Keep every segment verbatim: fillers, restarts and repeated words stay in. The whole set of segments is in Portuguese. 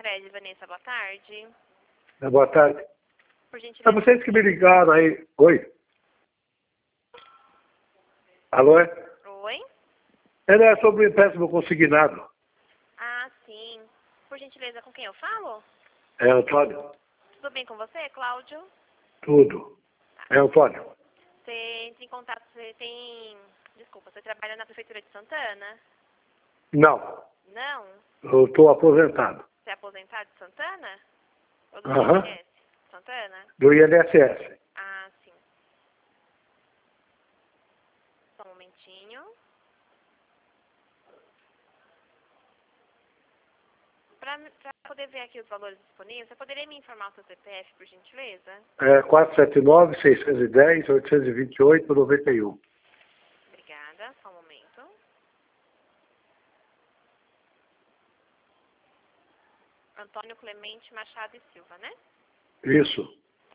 Fred, Vanessa, boa tarde. É, boa tarde. Por gentileza. É vocês que me ligaram aí. Oi? Alô? É, Oi? é sobre o empréstimo consignado. Ah, sim. Por gentileza, com quem eu falo? É Antônio? Tudo bem com você, Cláudio? Tudo. É Antônio? Você entra em contato, você tem... Desculpa, você trabalha na Prefeitura de Santana? Não. Não? Eu estou aposentado. Você é aposentado de Santana? Ou do Aham. I N S S? Santana? Do I N S S. Ah, sim. Só um momentinho. Para poder ver aqui os valores disponíveis, você poderia me informar o seu C P F, por gentileza? É quatro sete nove, seis um zero, oito dois oito, nove um. Obrigada, só um momento. Antônio Clemente Machado e Silva, né? Isso.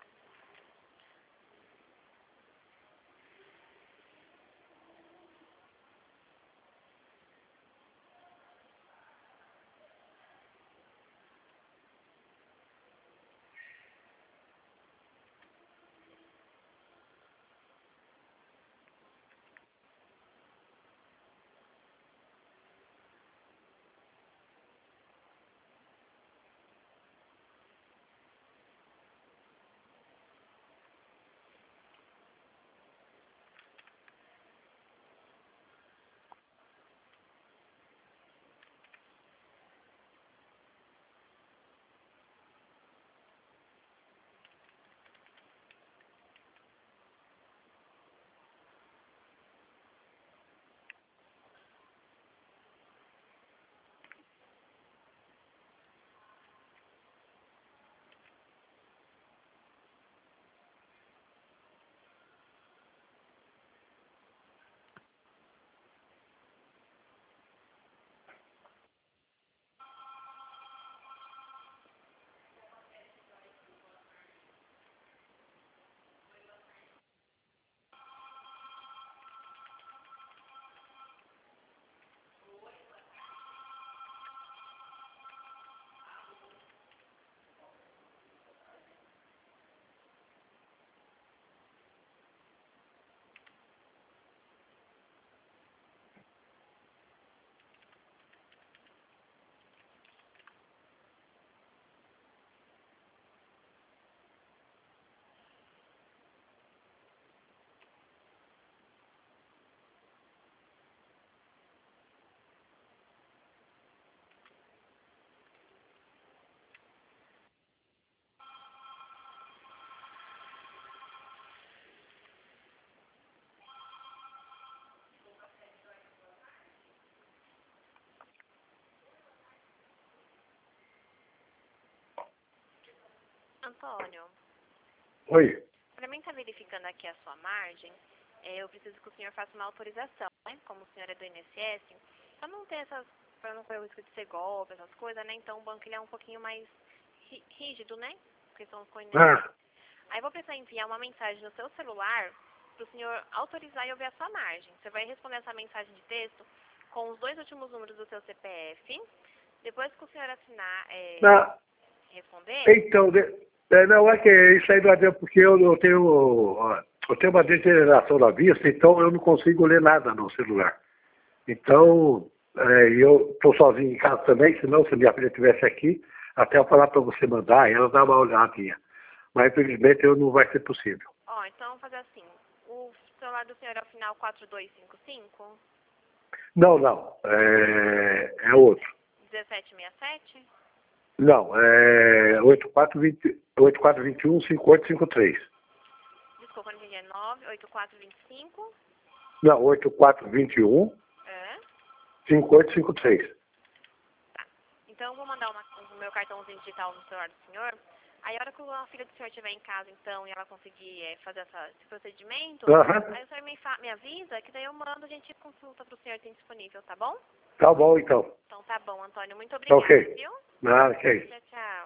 Antônio, Oi. para mim estar verificando aqui a sua margem, é, eu preciso que o senhor faça uma autorização, né? Como o senhor é do I N S S, para não ter essas, para não correr o risco de ser golpe, essas coisas, né? Então o banco ele é um pouquinho mais rí- rígido, né? Porque são com o I N S S. Ah, Aí eu vou precisar enviar uma mensagem no seu celular para o senhor autorizar eu ver a sua margem. Você vai responder essa mensagem de texto com os dois últimos números do seu C P F. Depois que o senhor assinar, é, ah, responder, então, de- é, não é que isso aí não adianta, porque eu, eu tenho ó, eu tenho uma degeneração na vista, então eu não consigo ler nada no celular. Então, é, eu estou sozinho em casa também, senão se minha filha estivesse aqui, até eu falar para você mandar, ela dá uma olhadinha. Mas infelizmente eu não vai ser possível. ó, então vamos fazer assim. O celular do senhor é o final quatro dois cinco cinco? Não, não. É, é outro. dezessete sessenta e sete? Não, é oito quatro dois um, cinco oito cinco três. Desculpa, não entendi. É nove oito quatro dois cinco? Não, oito quatro dois um, É. cinco oito cinco três. Tá. Então eu vou mandar uma, o meu cartãozinho digital no celular do senhor. Aí a hora que a filha do senhor estiver em casa, então, e ela conseguir é, fazer essa, esse procedimento, Aham. aí o senhor me, fa- me avisa, que daí eu mando, a gente consulta pro senhor tem disponível, tá bom? Tá bom, então. Então tá bom, Antônio. Muito obrigada, Ok. viu? Nada, que é isso. Tchau, tchau.